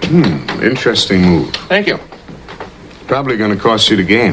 Interesting move. Thank you. Probably going to cost you the game.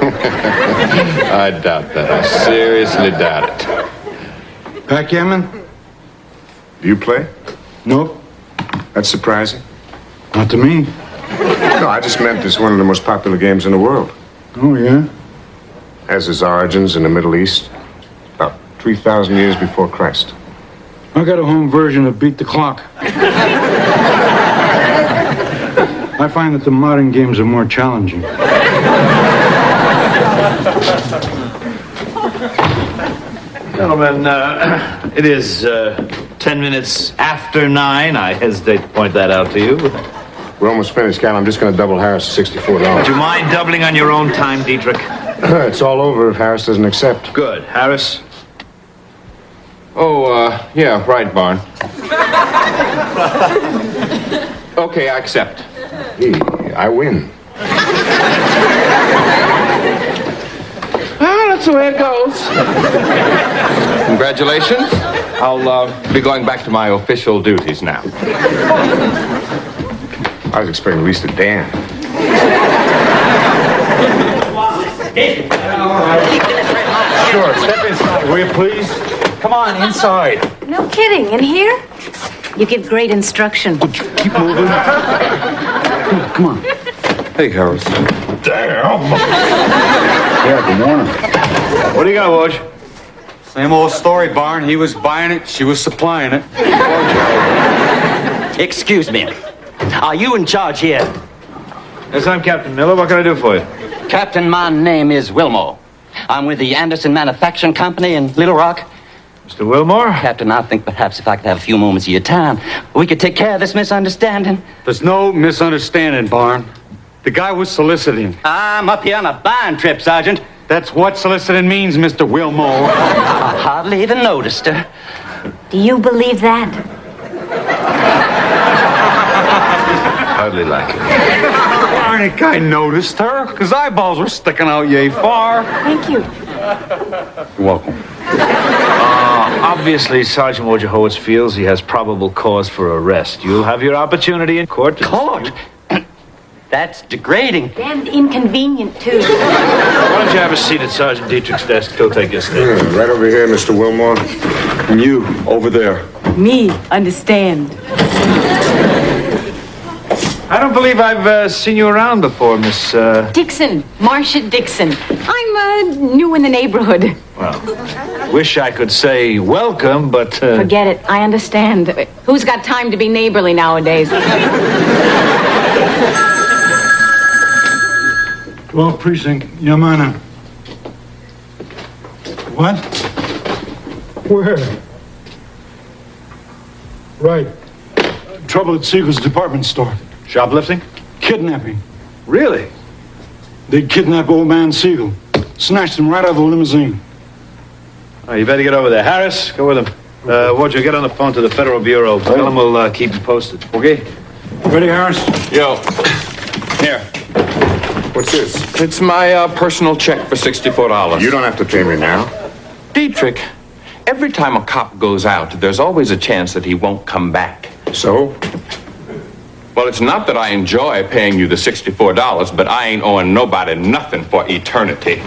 I doubt that. I seriously doubt it. Backgammon? Do you play? Nope. That's surprising. Not to me. No, I just meant it's one of the most popular games in the world. Oh, yeah? Has its origins in the Middle East, about 3,000 years before Christ. I got a home version of Beat the Clock. I find that the modern games are more challenging. Gentlemen, it is 10 minutes after 9. I hesitate to point that out to you. We're almost finished, Cal. I'm just going to double Harris to $64. Would you mind doubling on your own time, Dietrich? It's all over if Harris doesn't accept. Good. Harris? Oh, yeah, right, Barn. Okay, I accept. Hey, I win. Well, that's the way it goes. Congratulations. I'll be going back to my official duties now. I was expecting at least a Dan. Sure, step inside, will you please? Come on, inside. No kidding. In here? You give great instruction. Keep moving. Come on. Hey, Harris. Damn! Yeah, good morning. What do you got, Woj? Same old story, Barn. He was buying it, she was supplying it. Excuse me. Are you in charge here? Yes, I'm Captain Miller. What can I do for you? Captain, my name is Wilmore. I'm with the Anderson Manufacturing Company in Little Rock. Mr. Wilmore? Captain, I think perhaps if I could have a few moments of your time, we could take care of this misunderstanding. There's no misunderstanding, Barn. The guy was soliciting. I'm up here on a buying trip, Sergeant. That's what soliciting means, Mr. Wilmore. I hardly even noticed her. Do you believe that? Hardly like it. Darn it, guy noticed her. His eyeballs were sticking out yay far. Thank you. You're welcome. Obviously, Sergeant Wojciechowicz feels he has probable cause for arrest. You'll have your opportunity in court. Court? That's degrading. Damned inconvenient, too. Why don't you have a seat at Sergeant Dietrich's desk? He'll take your statement. Right over here, Mr. Wilmore. And you, over there. Me, understand. I don't believe I've seen you around before, Miss... Dixon, Marcia Dixon. I'm new in the neighborhood. Well, wish I could say welcome, but... Forget it. I understand. Who's got time to be neighborly nowadays? 12th Precinct, Yamana. What? Where? Right. Trouble at Siegel's department store. Shoplifting? Kidnapping. Really? They kidnapped old man Siegel. Snatched him right out of the limousine. Oh, you better get over there. Harris, go with him. Wojciech, get on the phone to the Federal Bureau. Tell them we'll keep you posted. Okay. Ready, Harris? Yo. Here. What's this? It's my personal check for $64. You don't have to pay me now. Dietrich, every time a cop goes out, there's always a chance that he won't come back. So? Well, it's not that I enjoy paying you the $64, but I ain't owing nobody nothing for eternity.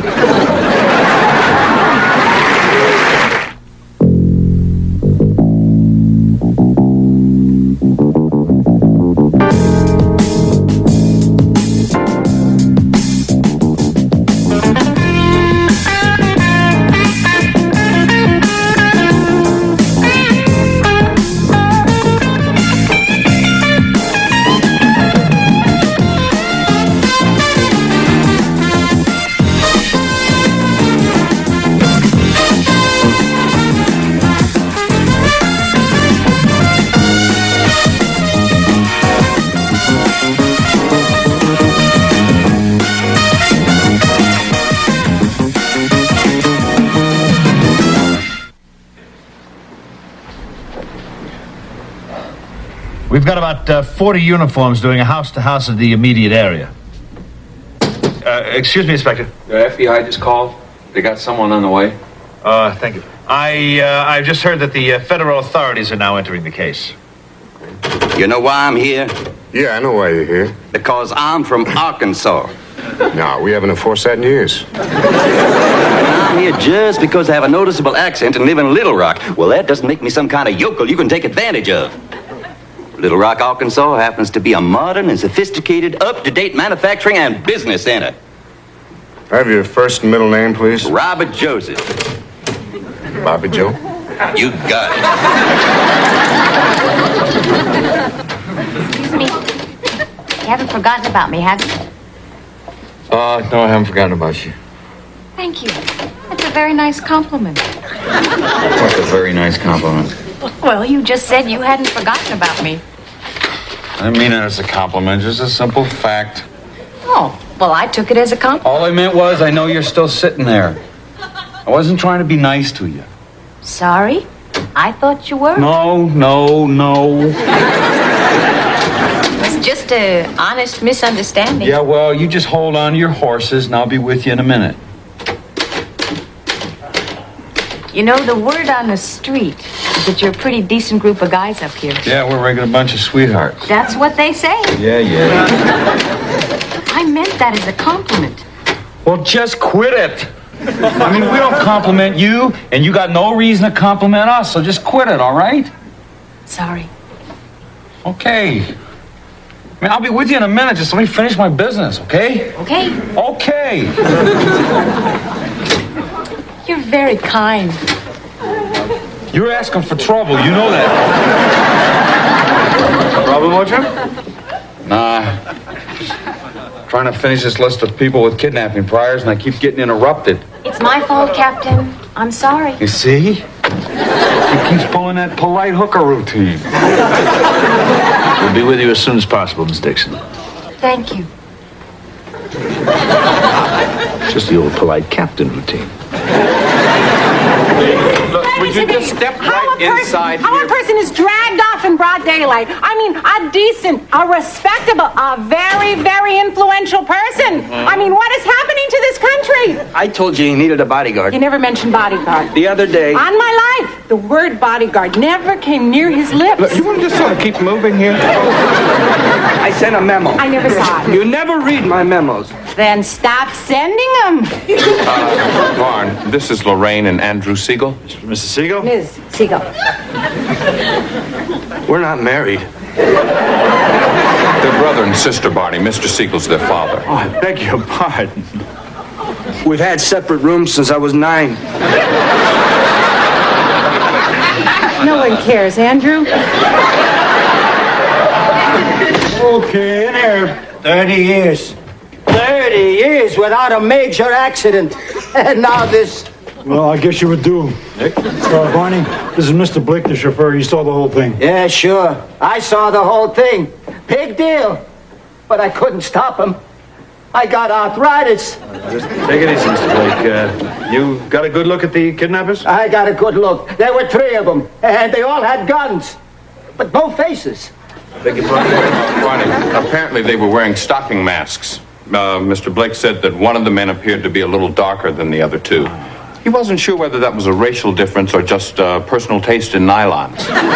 We've got about 40 uniforms doing a house-to-house in the immediate area. Excuse me, Inspector. The FBI just called. They got someone on the way. Thank you. I've just heard that the federal authorities are now entering the case. You know why I'm here? Yeah, I know why you're here. Because I'm from Arkansas. No, we haven't enforced that in years. I'm here just because I have a noticeable accent and live in Little Rock. Well, that doesn't make me some kind of yokel you can take advantage of. Little Rock, Arkansas happens to be a modern and sophisticated, up-to-date manufacturing and business center. Have your first and middle name, please? Robert Joseph. Bobby Joe? You got it. Excuse me. You haven't forgotten about me, have you? No, I haven't forgotten about you. Thank you. That's a very nice compliment. That's a very nice compliment. Well, you just said you hadn't forgotten about me. I mean it as a compliment, just a simple fact. Oh, well, I took it as a compliment. All I meant was I know you're still sitting there. I wasn't trying to be nice to you. Sorry? I thought you were. No. It was just an honest misunderstanding. Yeah, well, you just hold on to your horses and I'll be with you in a minute. You know, the word on the street is that you're a pretty decent group of guys up here. Yeah, we're a regular bunch of sweethearts. That's what they say. Yeah. I meant that as a compliment. Well, just quit it. I mean, we don't compliment you, and you got no reason to compliment us, so just quit it, all right? Sorry. Okay. I mean, I'll be with you in a minute. Just let me finish my business, okay? Okay. Okay. You're very kind. You're asking for trouble. You know that. Problem, Ocho? Nah. Just trying to finish this list of people with kidnapping priors, and I keep getting interrupted. It's my fault, Captain. I'm sorry. You see? He keeps pulling that polite hooker routine. We'll be with you as soon as possible, Miss Dixon. Thank you. Just the old polite captain routine. Look, would you just step right inside How here? a person is dragged off in broad daylight. I mean, a decent, a respectable, a very, very influential person. I mean, what is happening to this country? I told you needed a bodyguard. You never mentioned bodyguard. The other day. On my life, the word bodyguard never came near his lips. You want to just sort of keep moving here? I sent a memo. I never saw it. You never read my memos. Then stop sending them. Lauren, this is Lorraine and Andrew Siegel. Mrs. Siegel? Ms. Siegel. We're not married. They're brother and sister, Barney. Mr. Siegel's their father. Oh, I beg your pardon. We've had separate rooms since I was 9. No one cares, Andrew. Okay, in here. 30 years. 30 years without a major accident. And now this. Well, I guess you were due. Nick? Barney, this is Mr. Blake, the chauffeur. You saw the whole thing. Yeah, sure. I saw the whole thing. Big deal. But I couldn't stop him. I got arthritis. Just take it easy, Mr. Blake. You got a good look at the kidnappers? I got a good look. There were 3 of them. And they all had guns. But no faces. Beg your pardon? Barney, apparently they were wearing stocking masks. Mr. Blake said that one of the men appeared to be a little darker than the other 2. He wasn't sure whether that was a racial difference or just personal taste in nylons.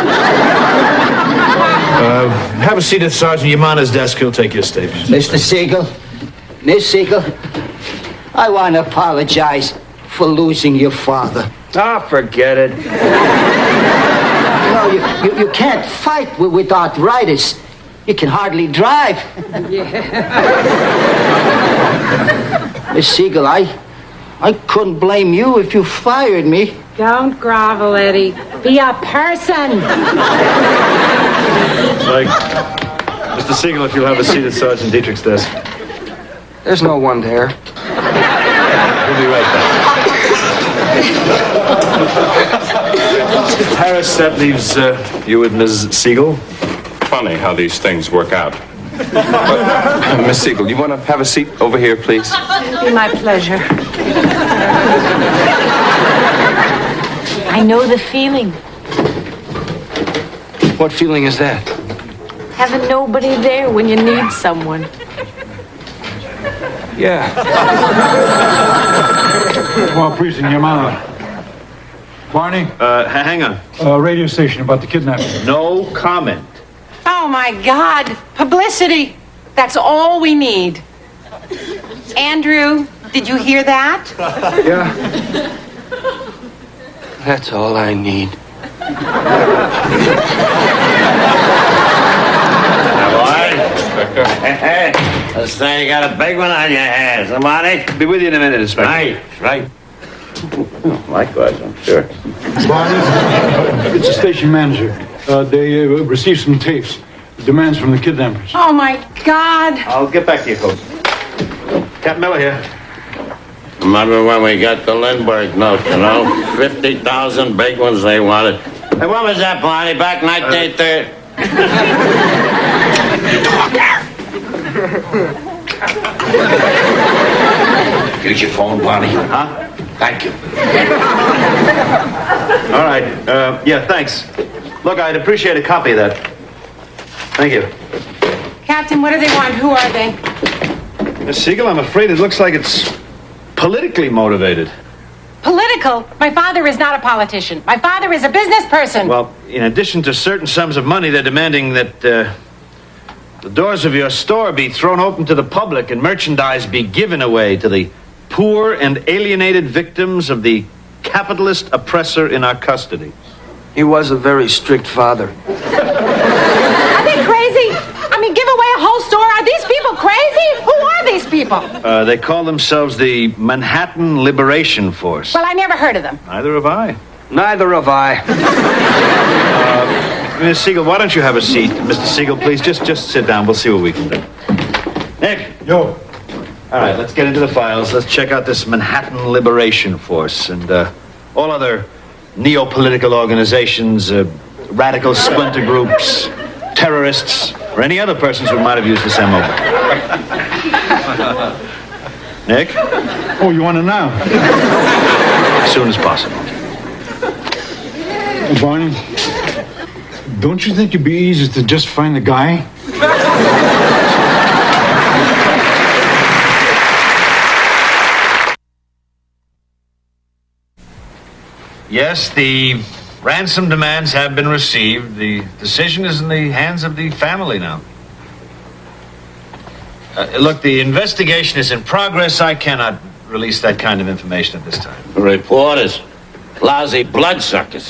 Have a seat at Sergeant Yamana's desk. He'll take your statement. Mr. Siegel, Miss Siegel, I want to apologize for losing your father. Ah, forget it. You know, you can't fight with arthritis. You can hardly drive. Miss Siegel, I couldn't blame you if you fired me. Don't grovel, Eddie. Be a person. Like, Mr. Siegel, if you'll have a seat at Sergeant Dietrich's desk. There's no one there. We'll be right back. Harris, that leaves you with Ms. Siegel. Funny how these things work out. Miss Siegel, you want to have a seat over here, please? It'll be my pleasure. I know the feeling. What feeling is that? Having nobody there when you need someone. Yeah. Well, Precinct Yamana. Barney, Hang on. radio station about the kidnapping. No comment. Oh, my God. Publicity. That's all we need. Andrew, did you hear that? Yeah. That's all I need. Hey, let's say you got a big one on your hands, somebody. Be with you in a minute, Inspector. Right. Likewise, I'm sure. Barney, it's the station manager. They received some tapes. Demands from the kidnappers. Oh, my God. I'll get back to you, folks. Captain Miller here. Remember when we got the Lindbergh note, 50,000 big ones they wanted. Hey, when was that, Barney? Back 1930? Here's your phone, Barney. Huh? Thank you. All right. Yeah, thanks. Look, I'd appreciate a copy of that. Thank you. Captain, what do they want? Who are they? Miss Siegel, I'm afraid it looks like it's politically motivated. Political? My father is not a politician. My father is a business person. Well, in addition to certain sums of money, they're demanding that the doors of your store be thrown open to the public and merchandise be given away to the poor and alienated victims of the capitalist oppressor in our custody. He was a very strict father. Are they crazy? I mean, give away a whole store? Are these people crazy? Who are these people? They call themselves the Manhattan Liberation Force. Well, I never heard of them. Neither have I. Neither have I. Miss Siegel, why don't you have a seat? Mr. Siegel, please, just sit down. We'll see what we can do. Nick. Yo. All right, let's get into the files. Let's check out this Manhattan Liberation Force and all other neo-political organizations, radical splinter groups, terrorists, or any other persons who might have used this MO. Nick? Oh, you want it now? As soon as possible. Oh, Barney, don't you think it'd be easier to just find the guy? Yes, the ransom demands have been received. The decision is in the hands of the family now. Look, the investigation is in progress. I cannot release that kind of information at this time. Reporters. Lousy bloodsuckers.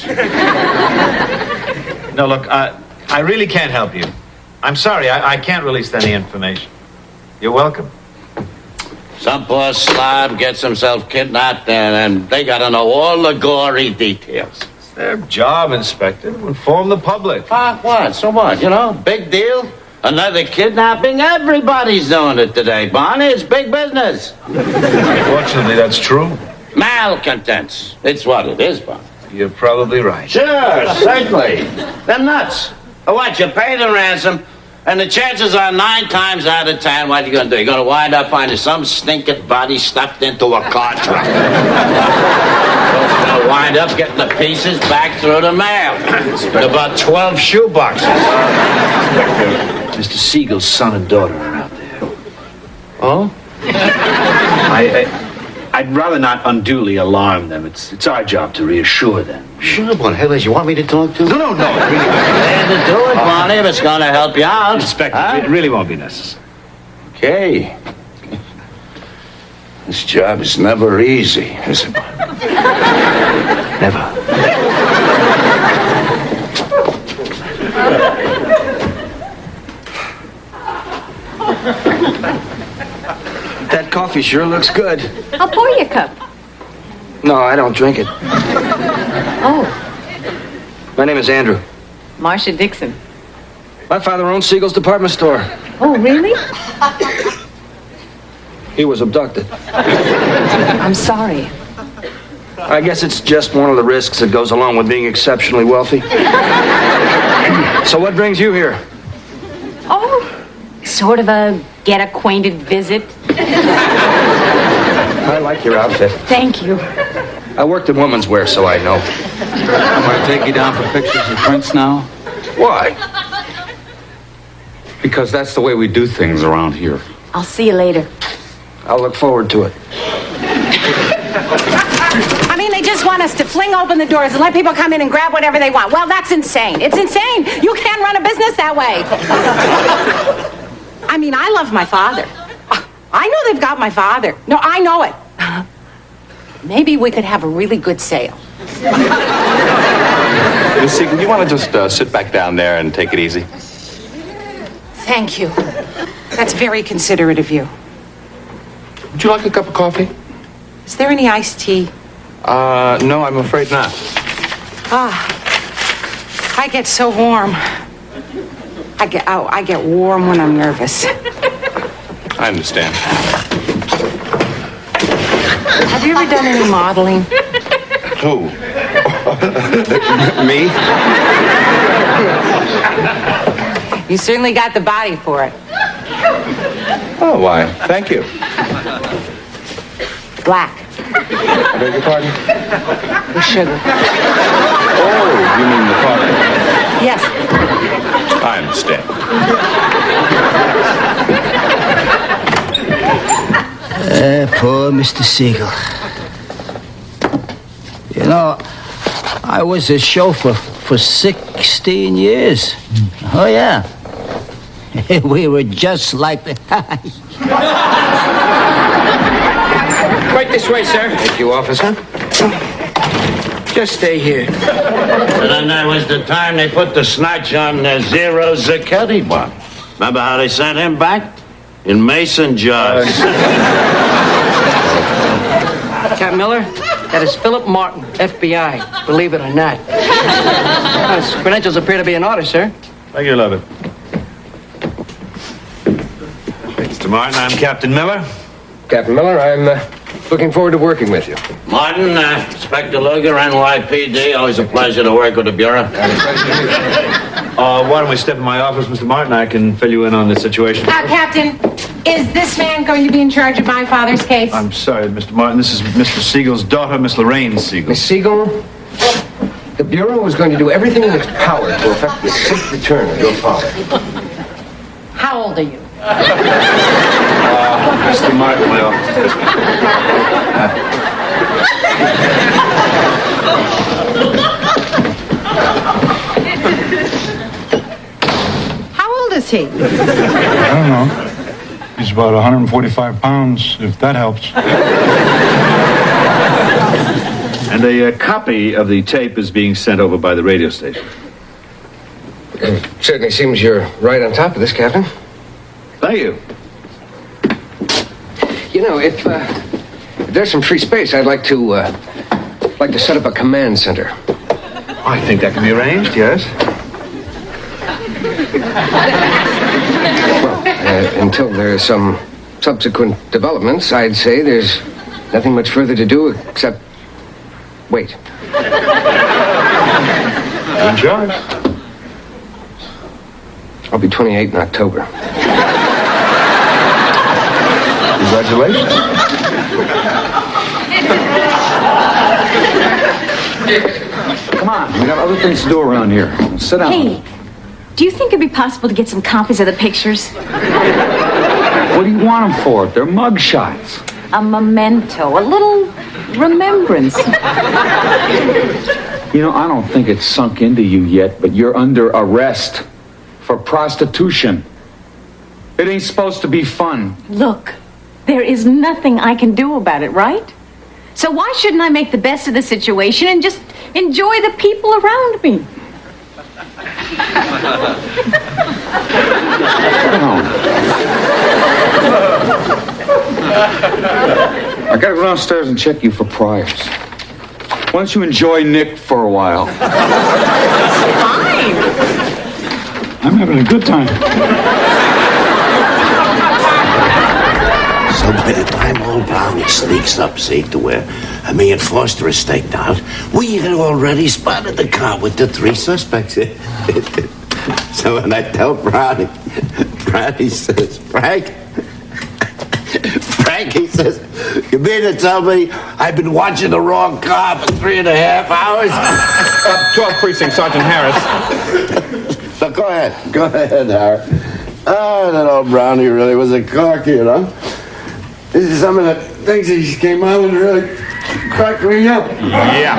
No, look, I really can't help you. I'm sorry, I can't release any information. You're welcome. Some poor slob gets himself kidnapped and they gotta know all the gory details. It's their job, Inspector, to inform the public. What? So what? Big deal? Another kidnapping? Everybody's doing it today, Barney. It's big business. Unfortunately, that's true. Malcontents. It's what it is, Barney. You're probably right. Sure, certainly. They're nuts. What, you pay the ransom, and the chances are 9 times out of 10, what are you going to do? You're going to wind up finding some stinking body stuffed into a car truck. You're going to wind up getting the pieces back through the mail. About 12 shoeboxes. Mr. Siegel's son and daughter are out there. Oh? I'd rather not unduly alarm them. It's our job to reassure them. Sure, what the hell is you want me to talk to? No. Glad to do it, Barney, if it's going to help you out. Inspector, Huh? it really won't be necessary. Okay. This job is never easy, is it? Never. That coffee sure looks good. I'll pour you a cup. No, I don't drink it. Oh, My name is Andrew. Marcia Dixon. My father owned Siegel's department store. Oh, really? He was abducted. I'm sorry. I guess it's just one of the risks that goes along with being exceptionally wealthy. So what brings you here? Oh, sort of a get-acquainted visit. I like your outfit. Thank you. I worked in women's wear, so I know. I'm going to take you down for pictures and prints now. Why? Because that's the way we do things around here. I'll see you later. I'll look forward to it. I mean, they just want want us to fling open the doors and let people come in and grab whatever they want. Well, that's insane. It's insane. You can't run a business that way. I mean, I love my father. I know they've got my father. No, I know it. Maybe we could have a really good sale. Miss Siegel, you want to just sit back down there and take it easy? Thank you. That's very considerate of you. Would you like a cup of coffee? Is there any iced tea? No, I'm afraid not. I get so warm. I get warm when I'm nervous. I understand. Have you ever done any modeling? Who? Me? You certainly got the body for it. Oh, why? Thank you. Black. I beg your pardon? With sugar. Oh, you mean the coffee? Yes. I understand. Poor Mr. Siegel. You know, I was a chauffeur for 16 years. Oh, yeah. We were just like the... Right this way, sir. Thank you, officer. Just stay here. And then there was the time they put the snatch on Zero Zacchetti one. Remember how they sent him back? In mason jars. Captain Miller, that is Philip Martin, FBI. Believe it or not. His credentials appear to be in order, sir. Thank you, Lovett. Mr. Martin, I'm Captain Miller. Captain Miller, I'm looking forward to working with you. Martin, Inspector Luger, NYPD. Always a pleasure to work with the Bureau. Why don't we step in my office, Mr. Martin? I can fill you in on the situation. Captain, is this man going to be in charge of my father's case? I'm sorry, Mr. Martin. This is Mr. Siegel's daughter, Miss Lorraine Siegel. Miss Siegel, the Bureau is going to do everything in its power to effect the safe return of your father. How old are you? Mr. Martin, my office. How old is he? I don't know. He's about 145 pounds, if that helps. And a copy of the tape is being sent over by the radio station. It certainly seems you're right on top of this, Captain. Thank you. You know, if there's some free space, I'd like to set up a command center. I think that can be arranged, yes. Well, until there's some subsequent developments, I'd say there's nothing much further to do except wait. In charge. I'll be 28 in October. Congratulations. Come on, we got other things to do around here. Sit down. Hey, do you think it'd be possible to get some copies of the pictures? What do you want them for? They're mug shots. A memento, a little remembrance. You know, I don't think it's sunk into you yet, but you're under arrest for prostitution. It ain't supposed to be fun. Look, there is nothing I can do about it, right? So why shouldn't I make the best of the situation and just enjoy the people around me? I gotta go downstairs and check you for priors. Why don't you enjoy Nick for a while? Fine. I'm having a good time. So by the time old Brownie sneaks up, see, to where me and Foster are staked out, we had already spotted the car with the three suspects. So when I tell Brownie says, Frank, he says, you mean to tell me I've been watching the wrong car for 3.5 hours? 12 Precinct, Sergeant Harris. So go ahead, Harris. Oh, that old Brownie really was a cock, you know. This is some of the things he came out with really factory yet? Yeah.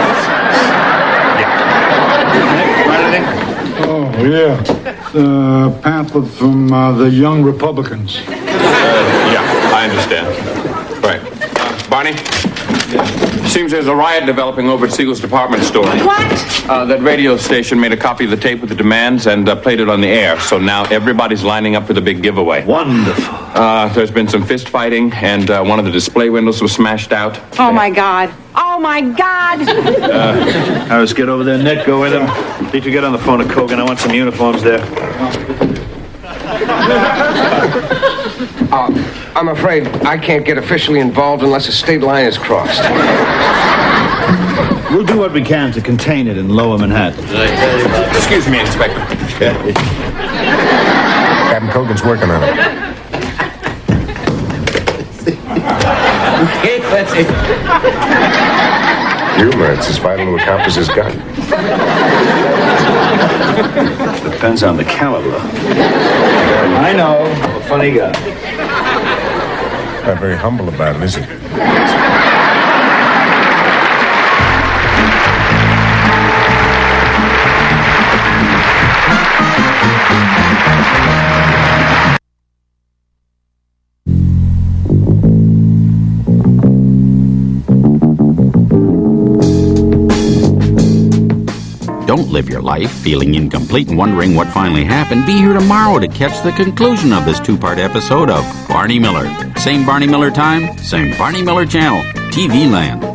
Oh, yeah. The pamphlet from the Young Republicans. Yeah, I understand. Right. Barney? Seems there's a riot developing over at Siegel's department store. What? That radio station made a copy of the tape with the demands and played it on the air. So now everybody's lining up for the big giveaway. Wonderful. There's been some fist fighting, and one of the display windows was smashed out. Oh, my God. Oh, my God. Harris, get over there. Nick, go with him. Need to get on the phone to Kogan. I want some uniforms there. I'm afraid I can't get officially involved unless a state line is crossed. We'll do what we can to contain it in Lower Manhattan. Excuse me, Inspector. Captain Kogan's working on it. Humor, it's as vital to accomplish his gun. Depends on the caliber. I know. I'm a funny guy. Not very humble about it, is he? Don't live your life feeling incomplete and wondering what finally happened. Be here tomorrow to catch the conclusion of this two-part episode of Barney Miller. Same Barney Miller time, same Barney Miller channel, TV Land.